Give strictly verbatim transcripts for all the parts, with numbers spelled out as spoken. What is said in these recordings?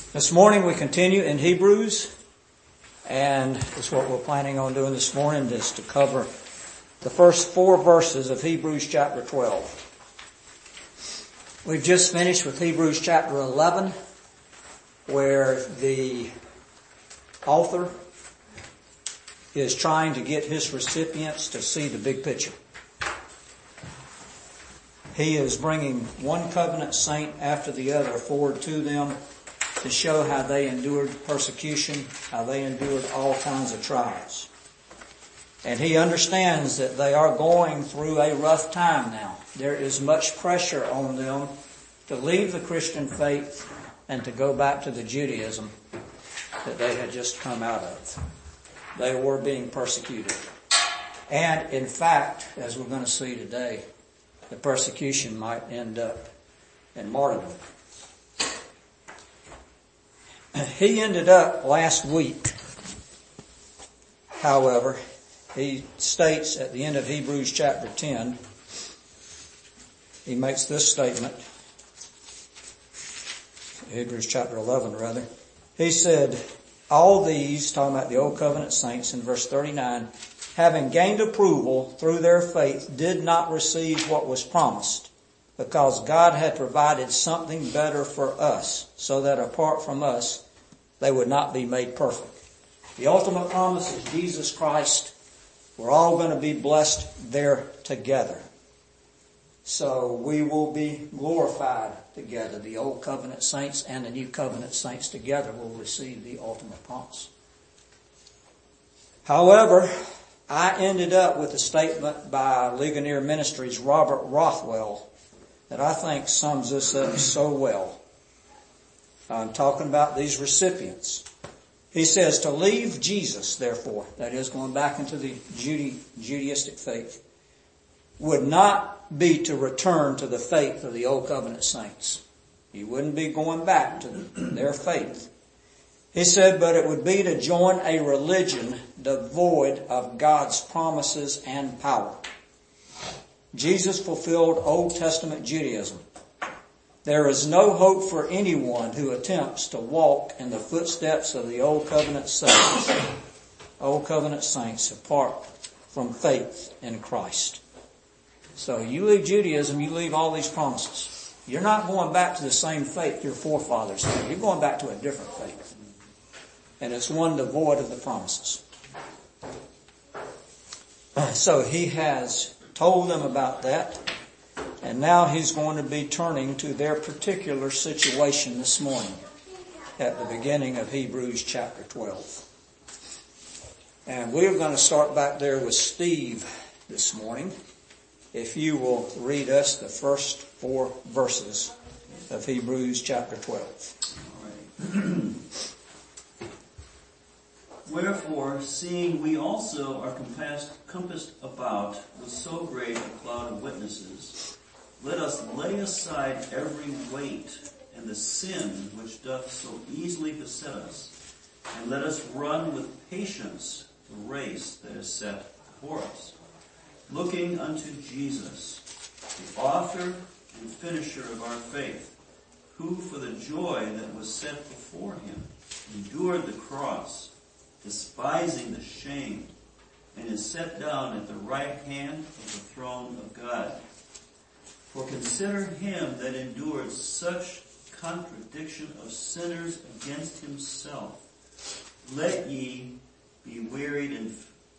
This morning we continue in Hebrews, and it's what we're planning on doing this morning is to cover the first four verses of Hebrews chapter twelve. We've just finished with Hebrews chapter eleven, where the author is trying to get his recipients to see the big picture. He is bringing one covenant saint after the other forward to them to show how they endured persecution, how they endured all kinds of trials. And he understands that they are going through a rough time now. There is much pressure on them to leave the Christian faith and to go back to the Judaism that they had just come out of. They were being persecuted. And in fact, as we're going to see today, the persecution might end up in martyrdom. He ended up last week, however, he states at the end of Hebrews chapter ten, he makes this statement, Hebrews chapter eleven rather, he said, all these, talking about the old covenant saints in verse thirty-nine, having gained approval through their faith, did not receive what was promised, because God had provided something better for us, so that apart from us, they would not be made perfect. The ultimate promise is Jesus Christ. We're all going to be blessed there together. So we will be glorified together. The old covenant saints and the new covenant saints together will receive the ultimate promise. However, I ended up with a statement by Ligonier Ministries' Robert Rothwell that I think sums this up so well. I'm talking about these recipients. He says, to leave Jesus, therefore, that is going back into the Jude- Judaistic faith, would not be to return to the faith of the old covenant saints. You wouldn't be going back to their faith. He said, but it would be to join a religion devoid of God's promises and power. Jesus fulfilled Old Testament Judaism. There is no hope for anyone who attempts to walk in the footsteps of the Old Covenant saints, Old Covenant saints apart from faith in Christ. So you leave Judaism, you leave all these promises. You're not going back to the same faith your forefathers had. You're going back to a different faith. And it's one devoid of the promises. So he has told them about that. And now he's going to be turning to their particular situation this morning at the beginning of Hebrews chapter twelve. And we're going to start back there with Steve this morning. If you will read us the first four verses of Hebrews chapter twelve. All right. Wherefore, seeing we also are compassed, compassed about with so great a cloud of witnesses, let us lay aside every weight and the sin which doth so easily beset us, and let us run with patience the race that is set before us, looking unto Jesus, the author and finisher of our faith, who for the joy that was set before him endured the cross, despising the shame, and is set down at the right hand of the throne of God. For consider him that endured such contradiction of sinners against himself. Let ye be wearied and...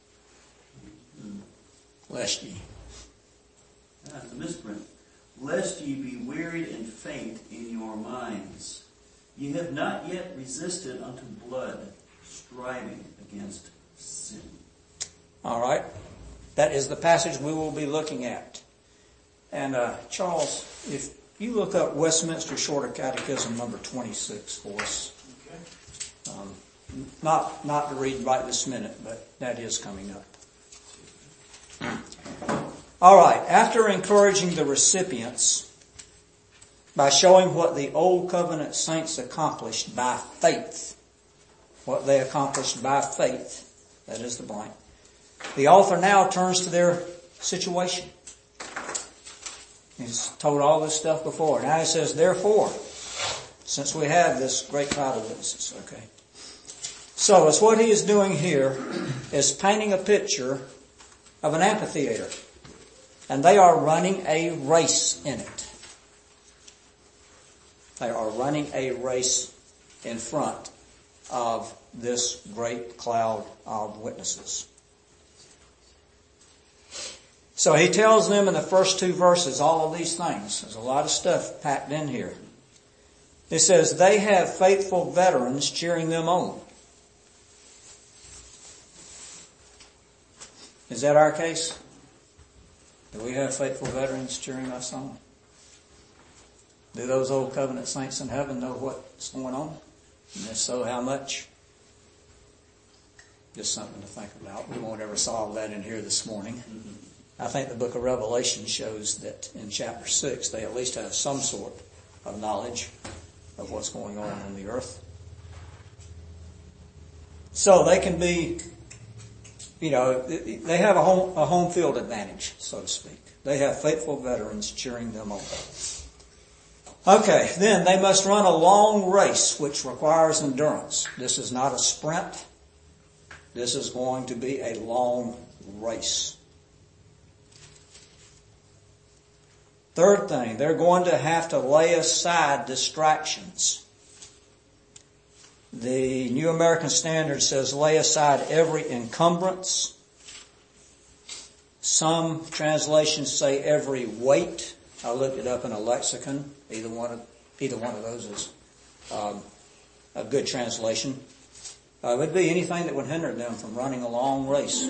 Lest ye. That's a misprint. Lest ye be wearied and faint in your minds. Ye have not yet resisted unto blood, striving against sin. All right. That is the passage we will be looking at. And uh, Charles, if you look up Westminster Shorter Catechism number twenty-six for us. Okay. Um, not, not to read right this minute, but that is coming up. All right. After encouraging the recipients by showing what the Old Covenant saints accomplished by faith, what they accomplished by faith, that is the blank, the author now turns to their situation. He's told all this stuff before. Now he says, therefore, since we have this great cloud of witnesses, okay. So, it's what he is doing here is painting a picture of an amphitheater. And they are running a race in it. They are running a race in front of this great cloud of witnesses. So he tells them in the first two verses all of these things. There's a lot of stuff packed in here. It says, they have faithful veterans cheering them on. Is that our case? Do we have faithful veterans cheering us on? Do those old covenant saints in heaven know what's going on? And if so, how much? Just something to think about. We won't ever solve that in here this morning. Mm-hmm. I think the book of Revelation shows that in chapter six, they at least have some sort of knowledge of what's going on on the earth. So they can be, you know, they have a home, a home field advantage, so to speak. They have faithful veterans cheering them on. Okay, then they must run a long race, which requires endurance. This is not a sprint. This is going to be a long race. Third thing, they're going to have to lay aside distractions. The New American Standard says lay aside every encumbrance. Some translations say every weight. I looked it up in a lexicon. Either one of, either one of those is um, a good translation. Uh, it would be anything that would hinder them from running a long race.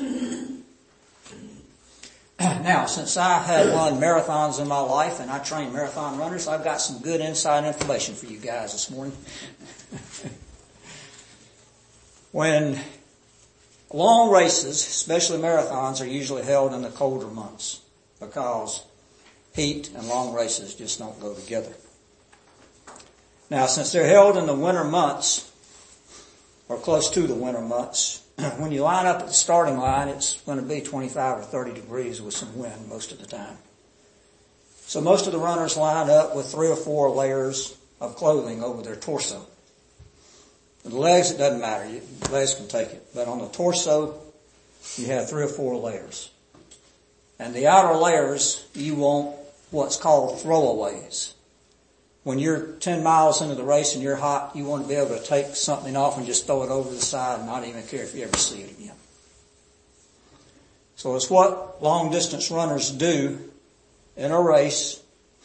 Now, since I had run marathons in my life and I train marathon runners, I've got some good inside information for you guys this morning. When long races, especially marathons, are usually held in the colder months because heat and long races just don't go together. Now, since they're held in the winter months, or close to the winter months, when you line up at the starting line, it's going to be twenty-five or thirty degrees with some wind most of the time. So most of the runners line up with three or four layers of clothing over their torso. The legs, it doesn't matter. The legs can take it. But on the torso, you have three or four layers. And the outer layers, you want what's called throwaways. When you're ten miles into the race and you're hot, you want to be able to take something off and just throw it over the side and not even care if you ever see it again. So it's what long distance runners do in a race.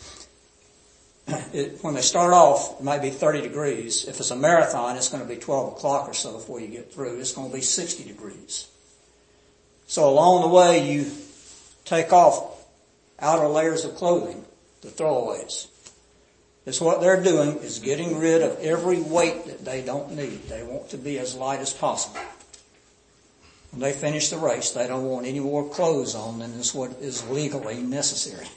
It, when they start off, it might be thirty degrees. If it's a marathon, it's going to be twelve o'clock or so before you get through. It's going to be sixty degrees. So along the way, you take off outer layers of clothing, the throwaways. It's what they're doing is getting rid of every weight that they don't need. They want to be as light as possible. When they finish the race, they don't want any more clothes on than is what is legally necessary.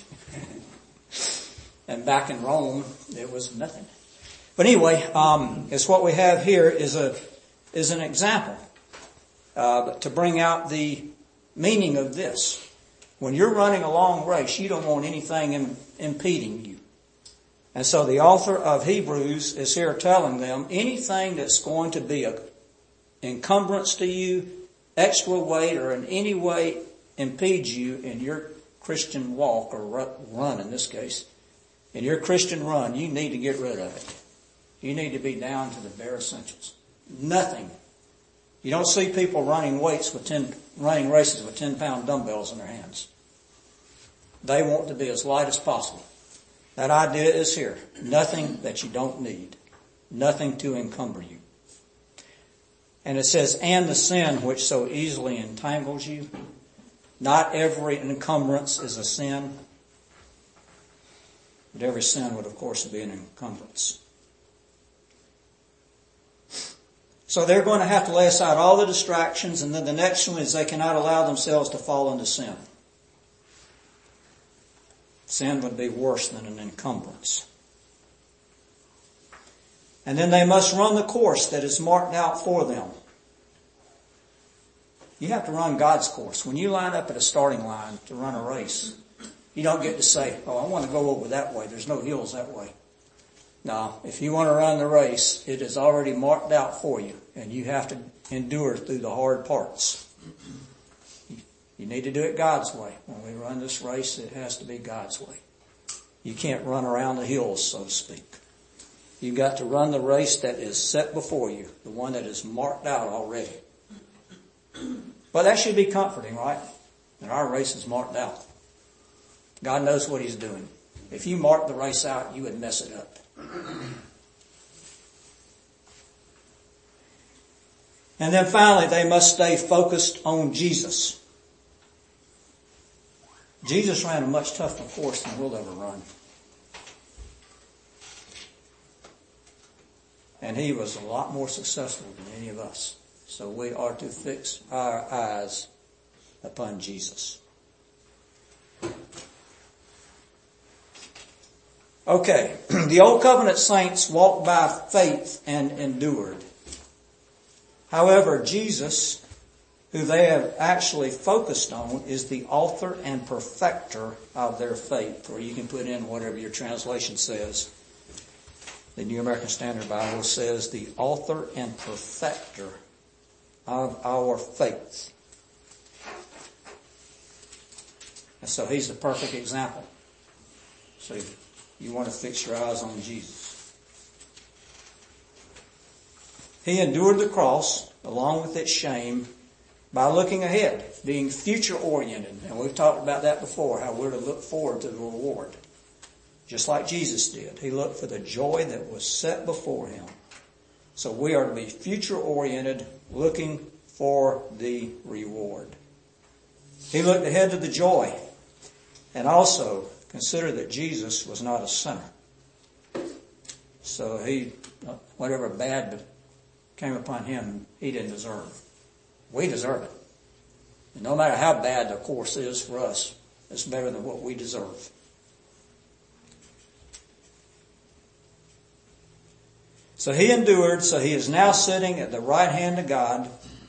And back in Rome, there was nothing. But anyway, um, it's what we have here is a is an example uh, to bring out the meaning of this. When you're running a long race, you don't want anything in, impeding you. And so the author of Hebrews is here telling them anything that's going to be an encumbrance to you, extra weight, or in any way impedes you in your Christian walk, or run in this case, in your Christian run, you need to get rid of it. You need to be down to the bare essentials. Nothing. You don't see people running weights with ten, running races with ten pound dumbbells in their hands. They want to be as light as possible. That idea is here. Nothing that you don't need. Nothing to encumber you. And it says, and the sin which so easily entangles you. Not every encumbrance is a sin. But every sin would, of course, be an encumbrance. So they're going to have to lay aside all the distractions, and then the next one is they cannot allow themselves to fall into sin. Sin would be worse than an encumbrance. And then they must run the course that is marked out for them. You have to run God's course. When you line up at a starting line to run a race, you don't get to say, oh, I want to go over that way. There's no hills that way. Now, if you want to run the race, it is already marked out for you, and you have to endure through the hard parts. You need to do it God's way. When we run this race, it has to be God's way. You can't run around the hills, so to speak. You've got to run the race that is set before you, the one that is marked out already. But that should be comforting, right? That our race is marked out. God knows what He's doing. If you marked the race out, you would mess it up. And then finally, they must stay focused on Jesus. Jesus ran a much tougher course than we'll ever run. And He was a lot more successful than any of us. So we are to fix our eyes upon Jesus. Okay, the Old Covenant saints walked by faith and endured. However, Jesus, who they have actually focused on, is the author and perfecter of their faith. Or you can put in whatever your translation says. The New American Standard Bible says the author and perfecter of our faith. And so He's the perfect example. So you want to fix your eyes on Jesus. He endured the cross along with its shame by looking ahead, being future oriented. And we've talked about that before, how we're to look forward to the reward. Just like Jesus did. He looked for the joy that was set before Him. So we are to be future oriented, looking for the reward. He looked ahead to the joy, and also consider that Jesus was not a sinner. So he, whatever bad came upon Him, He didn't deserve. We deserve it. And no matter how bad the course is for us, it's better than what we deserve. So He endured, so He is now sitting at the right hand of God.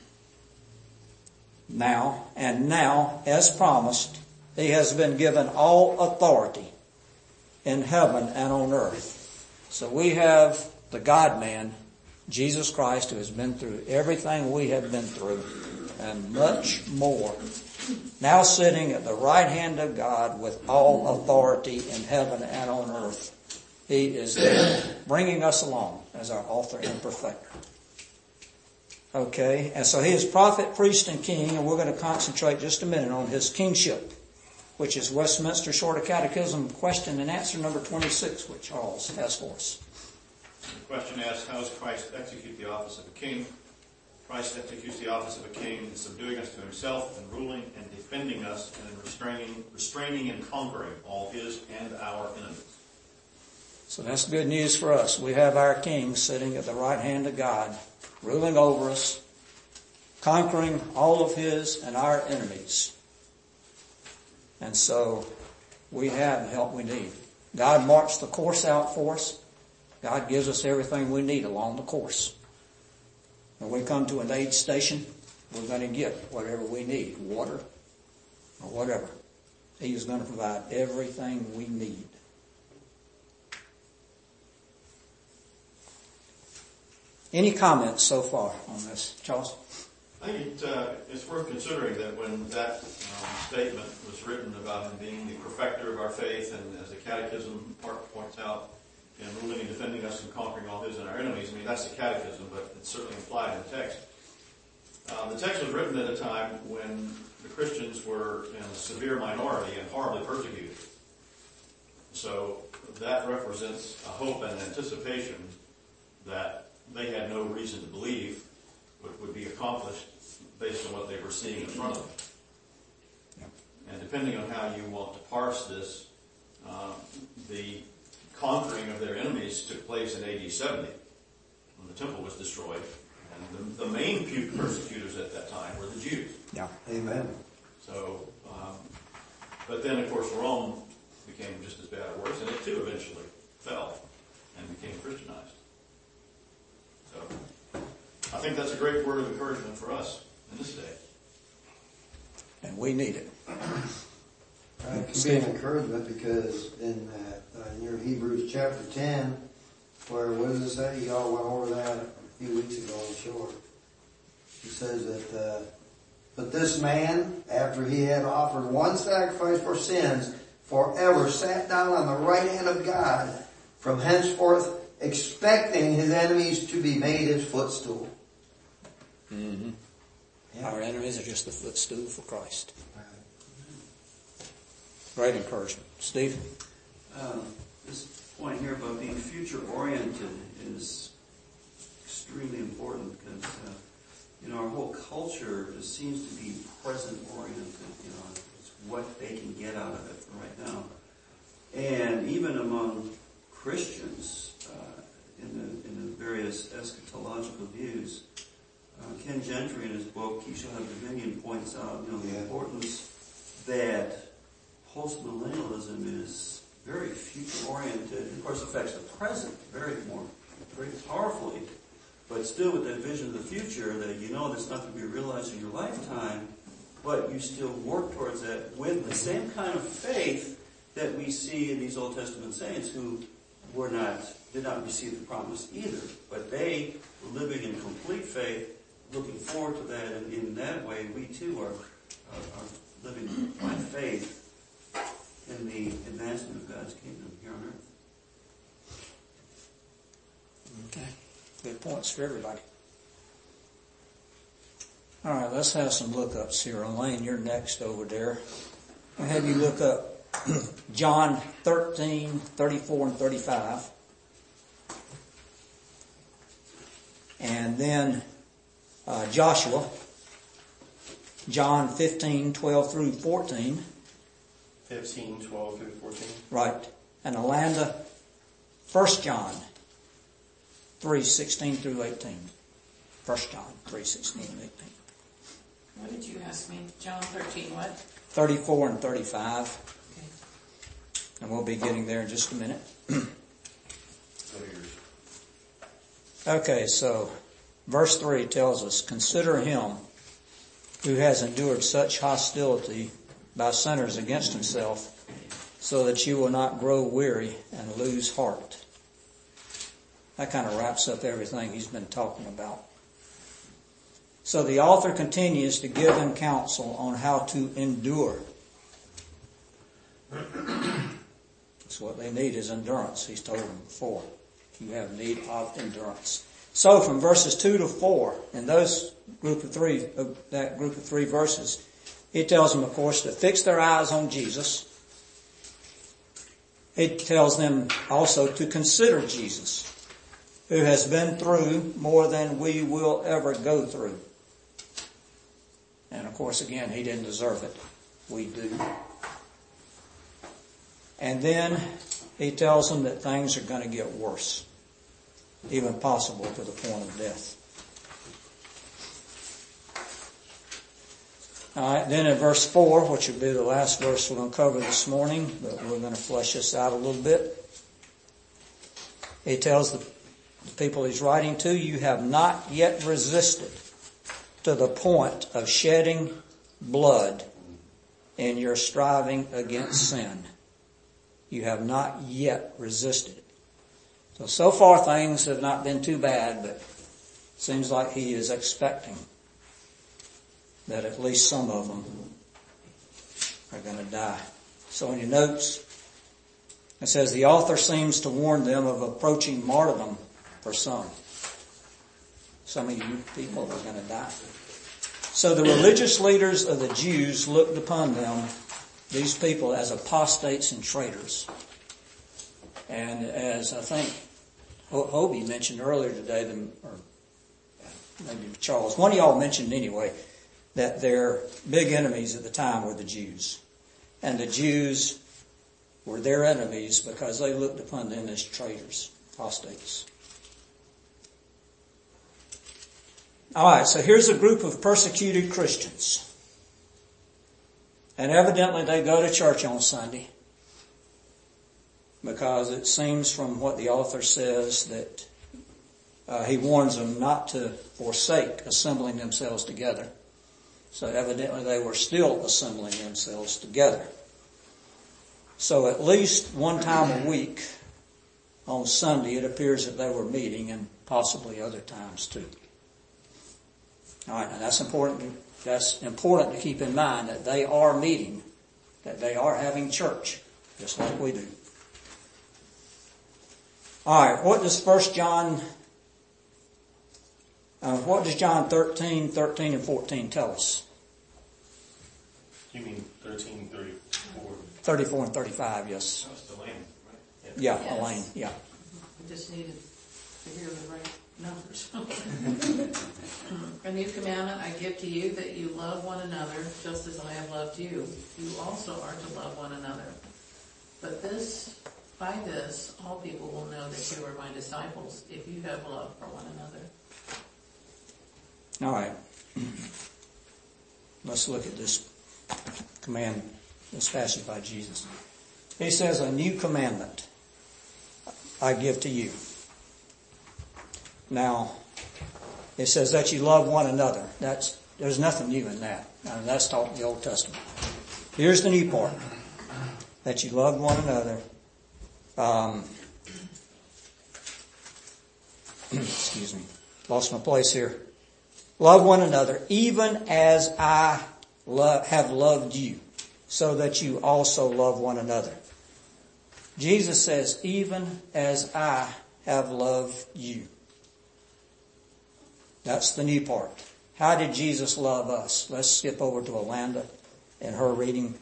Now, and now, as promised, He has been given all authority in heaven and on earth. So we have the God-man, Jesus Christ, who has been through everything we have been through and much more, now sitting at the right hand of God with all authority in heaven and on earth. He is there bringing us along as our author and perfecter. Okay, and so He is prophet, priest, and king, and we're going to concentrate just a minute on His kingship, which is Westminster Shorter Catechism question and answer number twenty-six, which Charles has for us. The question asks, how does Christ execute the office of a king? Christ executes the office of a king in subduing us to Himself and ruling and defending us and in restraining, restraining and conquering all His and our enemies. So that's good news for us. We have our King sitting at the right hand of God, ruling over us, conquering all of His and our enemies. And so we have the help we need. God marks the course out for us. God gives us everything we need along the course. When we come to an aid station, we're going to get whatever we need, water or whatever. He is going to provide everything we need. Any comments so far on this, Charles? I think it, uh, it's worth considering that when that um, statement was written about Him being the perfecter of our faith, and as the Catechism part points out, and ruling and defending us and conquering all His and our enemies, I mean, that's the Catechism, but it's certainly implied in the text. Uh, the text was written at a time when the Christians were in a severe minority and horribly persecuted. So that represents a hope and anticipation that they had no reason to believe would, would be accomplished based on what they were seeing in front of them. Yeah. And depending on how you want to parse this, uh, the conquering of their enemies took place in A D seventy, when the temple was destroyed. And the, the main persecutors at that time were the Jews. Yeah. Amen. So, um, but then of course Rome became just as bad or worse, and it too eventually fell and became Christianized. So, I think that's a great word of encouragement for us in this day. And we need it. Uh, it can be an encouragement because in, uh, uh, in your Hebrews chapter ten, where, what does it say? Y'all went over that a few weeks ago, I'm sure. He says that, uh, but this man, after he had offered one sacrifice for sins, forever sat down on the right hand of God, from henceforth expecting his enemies to be made his footstool. Mm-hmm. Yeah. Our enemies are just the footstool for Christ. Great encouragement. Steve? Um, this point here about being future-oriented is extremely important because, uh, you know, our whole culture just seems to be present-oriented. You know, it's what they can get out of it right now. And even among Christians, uh, in the in the various eschatological views, uh, Ken Gentry in his book, He Shall Have Dominion, points out, you know, the Yeah. importance that postmillennialism is very future-oriented. Of course, affects the present very more, very powerfully. But still, with that vision of the future, that you know that's not going to be realized in your lifetime, but you still work towards that with the same kind of faith that we see in these Old Testament saints who were not, did not receive the promise either. But they were living in complete faith, looking forward to that, and in that way, we too are, are, are living by faith in the advancement of God's kingdom here on earth. Okay. Good points for everybody. All right, let's have some lookups here. Elaine, you're next over there. I'll have you look up John thirteen, thirty-four and thirty-five. And then uh, Joshua, John fifteen, twelve through fourteen. fifteen, twelve through fourteen. Right. And Alanda, First John three, sixteen through eighteen. First John three, sixteen and eighteen. What did you ask me? John thirteen, what? thirty-four and thirty-five. Okay. And we'll be getting there in just a minute. Okay, so verse three tells us, consider him who has endured such hostility by sinners against himself, so that you will not grow weary and lose heart. That kind of wraps up everything he's been talking about. So the author continues to give them counsel on how to endure. That's what they need is endurance. He's told them before. You have need of endurance. So from verses two to four, in those group of three, that group of three verses, he tells them, of course, to fix their eyes on Jesus. He tells them also to consider Jesus, who has been through more than we will ever go through. And of course, again, he didn't deserve it. We do. And then he tells them that things are going to get worse, even possible to the point of death. All right, then in verse four, which will be the last verse we're going to cover this morning, but we're going to flesh this out a little bit. He tells the people he's writing to, you have not yet resisted to the point of shedding blood in your striving against sin. You have not yet resisted it. So, so far things have not been too bad, but it seems like he is expecting that at least some of them are going to die. So in your notes, it says the author seems to warn them of approaching martyrdom for some. Some of you people are going to die. So the religious leaders of the Jews looked upon them, these people, as apostates and traitors. And as I think Hobie mentioned earlier today, or maybe Charles, one of y'all mentioned anyway, that their big enemies at the time were the Jews. And the Jews were their enemies because they looked upon them as traitors, apostates. All right, so here's a group of persecuted Christians. And evidently they go to church on Sunday, because it seems from what the author says that uh, he warns them not to forsake assembling themselves together. So evidently they were still assembling themselves together. So at least one time a week on Sunday, it appears that they were meeting, and possibly other times too. All right, now that's important. That's important to keep in mind, that they are meeting, that they are having church, just like we do. All right, what does First John, uh, what does John thirteen, thirteen, and fourteen tell us? You mean thirteen, thirty-four? thirty-four and thirty-five, yes. That's the lane, right? Yeah, Yes. Elaine, yeah. I just needed to hear the right numbers. A new commandment I give to you, that you love one another, just as I have loved you. You also are to love one another. But this, by this, all people will know that you are my disciples, if you have love for one another. All right. Let's look at this command, this passage by Jesus. He says, a new commandment I give to you. Now, it says that you love one another. That's, there's nothing new in that. I mean, that's taught in the Old Testament. Here's the new part. That you love one another. Um, excuse me. Lost my place here. Love one another, even as I love, have loved you, so that you also love one another. Jesus says, even as I have loved you. That's the new part. How did Jesus love us? Let's skip over to Alanda and her reading.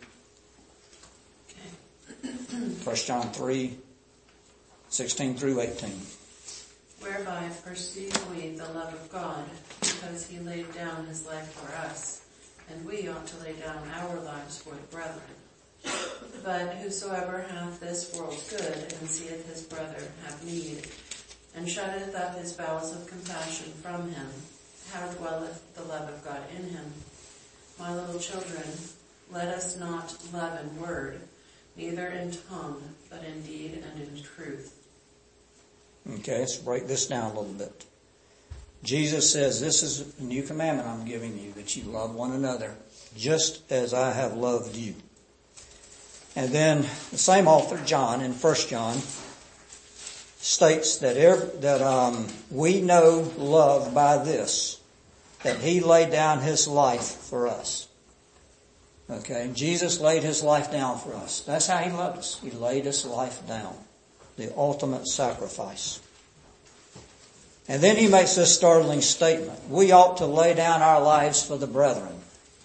First John three, sixteen through eighteen. Whereby perceive we the love of God, because he laid down his life for us, and we ought to lay down our lives for the brethren. But whosoever hath this world's good, and seeth his brother have need, and shutteth up his bowels of compassion from him, how dwelleth the love of God in him? My little children, let us not love in word, neither in tongue, but in deed and in truth. Okay, let's break this down a little bit. Jesus says, this is a new commandment I'm giving you, that you love one another, just as I have loved you. And then the same author, John, in First John, states that every, that um, we know love by this, that he laid down his life for us. Okay, Jesus laid his life down for us. That's how he loved us. He laid his life down. The ultimate sacrifice. And then he makes this startling statement. We ought to lay down our lives for the brethren.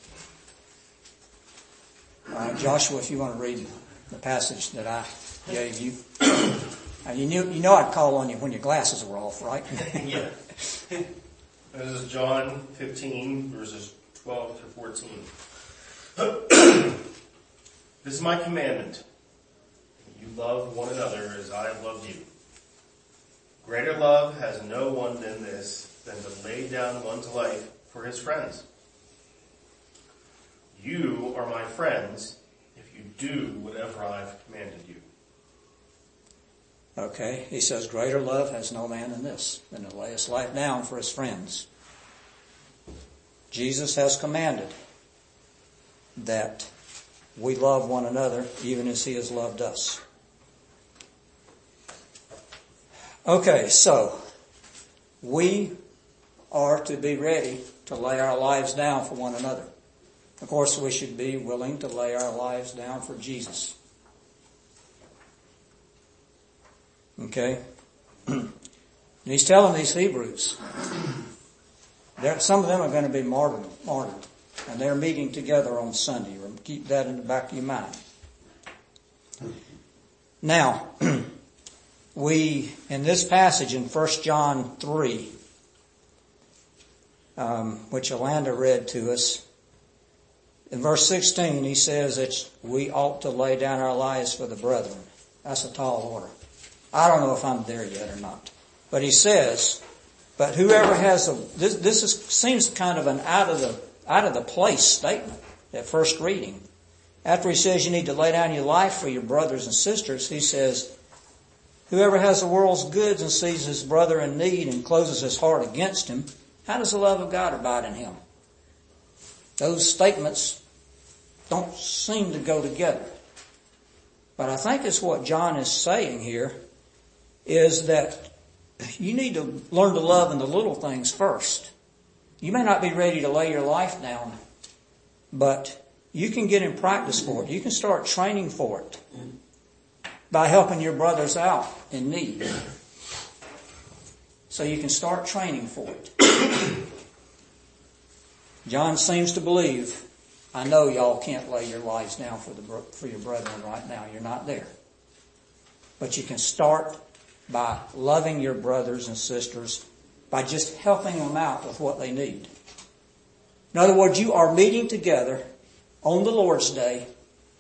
All right, Joshua, if you want to read the passage that I gave you. And you knew, you know I'd call on you when your glasses were off, right? Yeah. This is John fifteen, verses twelve through fourteen. This is my commandment. You love one another as I have loved you. Greater love has no one than this, than to lay down one's life for his friends. You are my friends if you do whatever I've commanded you. Okay, he says, greater love has no man than this, than to lay his life down for his friends. Jesus has commanded that we love one another even as he has loved us. Okay, so we are to be ready to lay our lives down for one another. Of course, we should be willing to lay our lives down for Jesus. Okay? And he's telling these Hebrews, some of them are going to be martyred, martyred, and they're meeting together on Sunday. Keep that in the back of your mind. Now, we, in this passage in First John three, um, which Alanda read to us, in verse sixteen, he says that we ought to lay down our lives for the brethren. That's a tall order. I don't know if I'm there yet or not. But he says, but whoever has a, this, this is, seems kind of an out of the, out of the place statement at first reading. After he says you need to lay down your life for your brothers and sisters, he says, whoever has the world's goods and sees his brother in need and closes his heart against him, how does the love of God abide in him? Those statements don't seem to go together. But I think it's what John is saying here, is that you need to learn to love in the little things first. You may not be ready to lay your life down, but you can get in practice for it. You can start training for it by helping your brothers out in need. So you can start training for it. John seems to believe, I know y'all can't lay your lives down for the for your brethren right now. You're not there. But you can start by loving your brothers and sisters, by just helping them out with what they need. In other words, you are meeting together on the Lord's Day.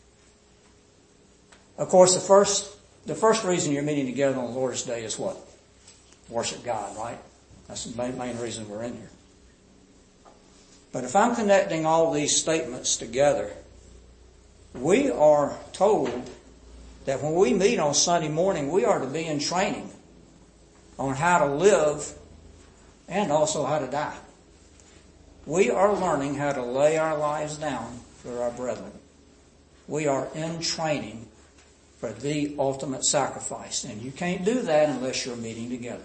Of course, the first the first reason you're meeting together on the Lord's Day is what? Worship God, right? That's the main, main reason we're in here. But if I'm connecting all these statements together, we are told that when we meet on Sunday morning, we are to be in training on how to live and also how to die. We are learning how to lay our lives down for our brethren. We are in training for the ultimate sacrifice. And you can't do that unless you're meeting together.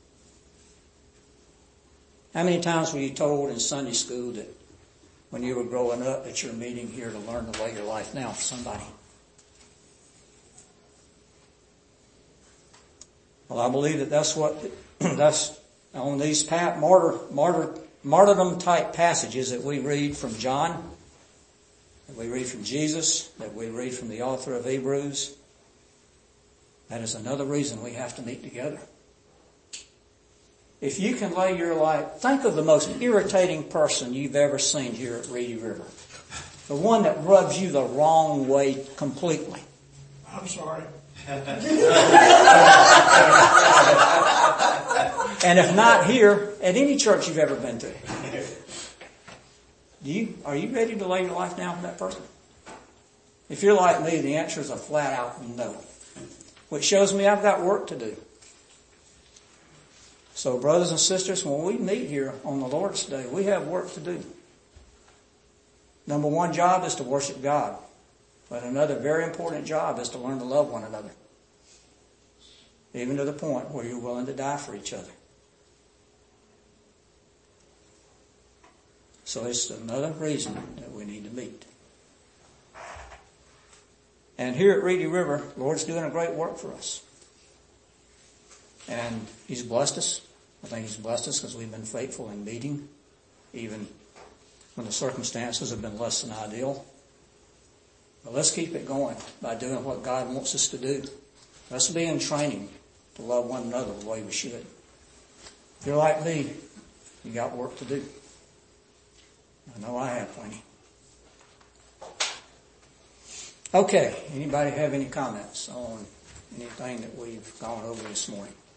How many times were you told in Sunday school that when you were growing up that you're meeting here to learn to lay your life down for somebody? Well, I believe that that's what, that's on these martyr, martyr, martyrdom type passages that we read from John, that we read from Jesus, that we read from the author of Hebrews. That is another reason we have to meet together. If you can lay your life, think of the most irritating person you've ever seen here at Reedy River. The one that rubs you the wrong way completely. I'm sorry. And if not here, at any church you've ever been to. Do you, are you ready to lay your life down for that person? If you're like me, the answer is a flat out no. Which shows me I've got work to do. So brothers and sisters, when we meet here on the Lord's Day, we have work to do. Number one job is to worship God. But another very important job is to learn to love one another. Even to the point where you're willing to die for each other. So it's another reason that we need to meet. And here at Reedy River, the Lord's doing a great work for us. And He's blessed us. I think He's blessed us because we've been faithful in meeting, even when the circumstances have been less than ideal. But let's keep it going by doing what God wants us to do. Let's be in training to love one another the way we should. If you're like me, you got work to do. I know I have plenty. Okay, anybody have any comments on anything that we've gone over this morning?